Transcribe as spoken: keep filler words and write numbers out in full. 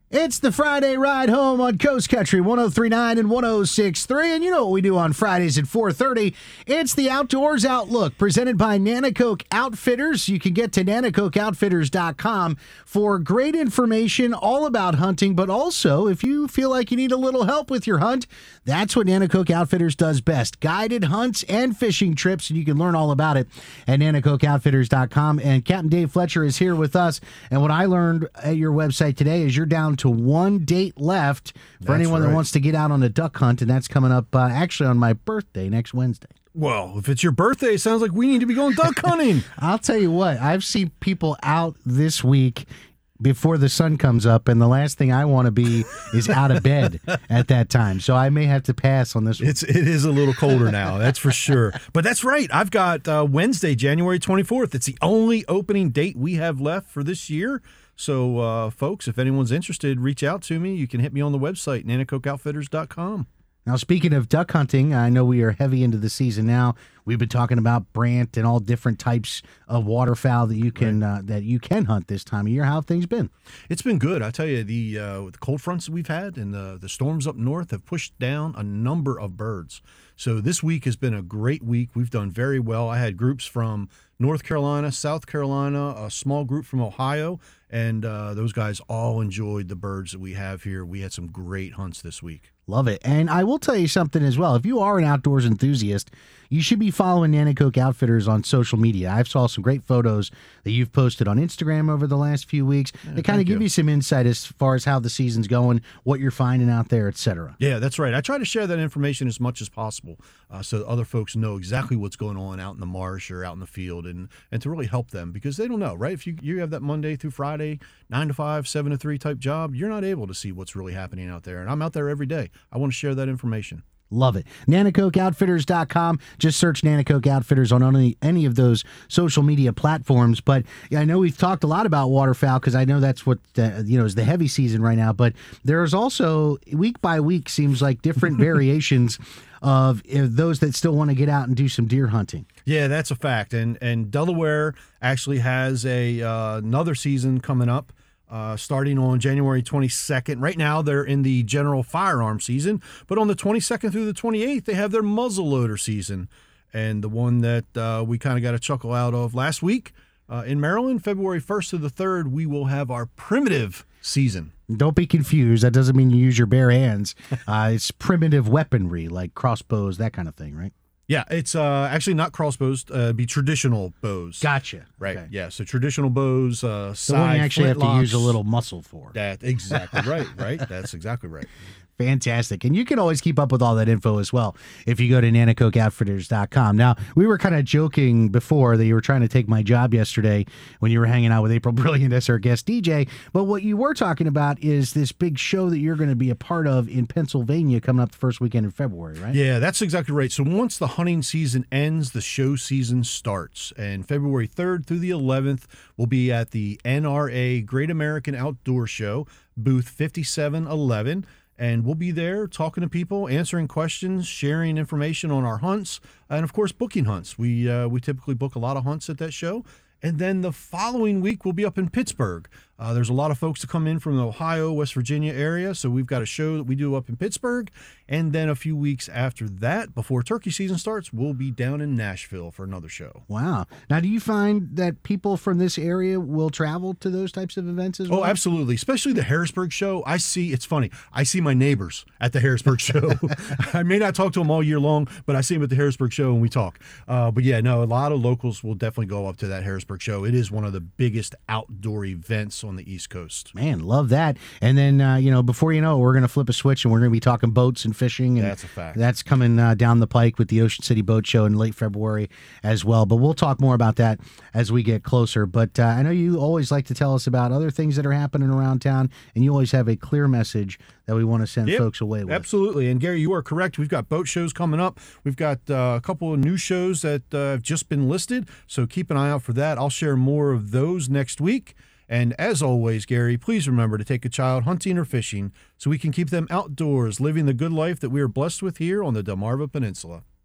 It's the Friday Ride Home on Coast Country one oh three point nine and one oh six point three. And you know what we do on Fridays at four thirty. It's the Outdoors Outlook presented by Nanacoke Outfitters. You can get to nanacoke outfitters dot com for great information all about hunting, but also if you feel like you need a little help with your hunt, that's what Nanacoke Outfitters does best. Guided hunts and fishing trips, and you can learn all about it at nanacoke outfitters dot com. And Captain Dave Fletcher is here with us. And what I learned at your website today is you're down to one date left for That's anyone right. that wants to get out on a duck hunt, and that's coming up uh, actually on my birthday next Wednesday. Well, if it's your birthday, it sounds like we need to be going duck hunting. I'll tell you what, I've seen people out this week before the sun comes up, and the last thing I want to be is out of bed at that time. So I may have to pass on this one. It's it is a little colder now, that's for sure. But that's right. I've got uh, Wednesday, January twenty-fourth. It's the only opening date we have left for this year. So, uh, folks, if anyone's interested, reach out to me. You can hit me on the website, nanacoke outfitters dot com. Now, speaking of duck hunting, I know we are heavy into the season now. We've been talking about brant and all different types of waterfowl that you can right. uh, that you can hunt this time of year. How have things been? It's been good. I tell you, the uh, the cold fronts that we've had and the the storms up north have pushed down a number of birds. So this week has been a great week. We've done very well. I had groups from North Carolina, South Carolina, a small group from Ohio, and uh, those guys all enjoyed the birds that we have here. We had some great hunts this week. Love it. And I will tell you something as well. If you are an outdoors enthusiast, you should be following Nanacoke Outfitters on social media. I've saw some great photos that you've posted on Instagram over the last few weeks. Yeah, they kind of give you. you some insight as far as how the season's going, what you're finding out there, et cetera. Yeah, that's right. I try to share that information as much as possible uh, so other folks know exactly what's going on out in the marsh or out in the field, and, and to really help them because they don't know, right? If you, you have that Monday through Friday, nine to five, seven to three type job, you're not able to see what's really happening out there. And I'm out there every day. I want to share that information. Love it. nanacoke outfitters dot com. Just search Nanacoke Outfitters on any, any of those social media platforms. But yeah, I know we've talked a lot about waterfowl because I know that's what uh, you know is the heavy season right now. But there's also, week by week, seems like different variations of uh, those that still want to get out and do some deer hunting. Yeah, that's a fact. And and Delaware actually has a uh, another season coming up. Uh, starting on January twenty-second. Right now, they're in the general firearm season, but on the twenty-second through the twenty-eighth, they have their muzzleloader season. And the one that uh, we kind of got a chuckle out of last week uh, in Maryland, February first to the third, we will have our primitive season. Don't be confused. That doesn't mean you use your bare hands. Uh, it's primitive weaponry like crossbows, that kind of thing, right? Yeah, it's uh, actually not crossbows. Uh, it'd be traditional bows. Gotcha. Right. Okay. Yeah. So traditional bows. Uh, the side one you actually have to flintlocks. use a little muscle for. That exactly right. Right. That's exactly right. Fantastic. And you can always keep up with all that info as well if you go to nanacoke outfitters dot com. Now, we were kind of joking before that you were trying to take my job yesterday when you were hanging out with April Brilliant as our guest D J. But what you were talking about is this big show that you're going to be a part of in Pennsylvania coming up the first weekend in February, right? Yeah, that's exactly right. So once the hunting season ends, the show season starts. And February third through the eleventh, we'll be at the N R A Great American Outdoor Show, booth fifty-seven eleven. And we'll be there talking to people, answering questions, sharing information on our hunts, and, of course, booking hunts. We uh, we typically book a lot of hunts at that show. And then the following week, we'll be up in Pittsburgh. Uh, there's a lot of folks that come in from the Ohio, West Virginia area, so we've got a show that we do up in Pittsburgh. And then a few weeks after that, before turkey season starts, we'll be down in Nashville for another show. Wow. Now, do you find that people from this area will travel to those types of events as well? Oh, absolutely. Especially the Harrisburg show. I see, it's funny, I see my neighbors at the Harrisburg show. I may not talk to them all year long, but I see them at the Harrisburg show and we talk. Uh, but yeah, no, a lot of locals will definitely go up to that Harrisburg show. It is one of the biggest outdoor events on the East Coast. Man, love that. And then, uh, you know, before you know it, we're going to flip a switch and we're going to be talking boats and fishing. And that's a fact. That's coming uh, down the pike with the Ocean City Boat Show in late February as well. But we'll talk more about that as we get closer. But uh, I know you always like to tell us about other things that are happening around town, and you always have a clear message that we want to send yep, folks away with. Absolutely. And Gary, you are correct. We've got boat shows coming up. We've got uh, a couple of new shows that uh, have just been listed, so keep an eye out for that. I'll share more of those next week. And as always, Gary, please remember to take a child hunting or fishing so we can keep them outdoors, living the good life that we are blessed with here on the Delmarva Peninsula.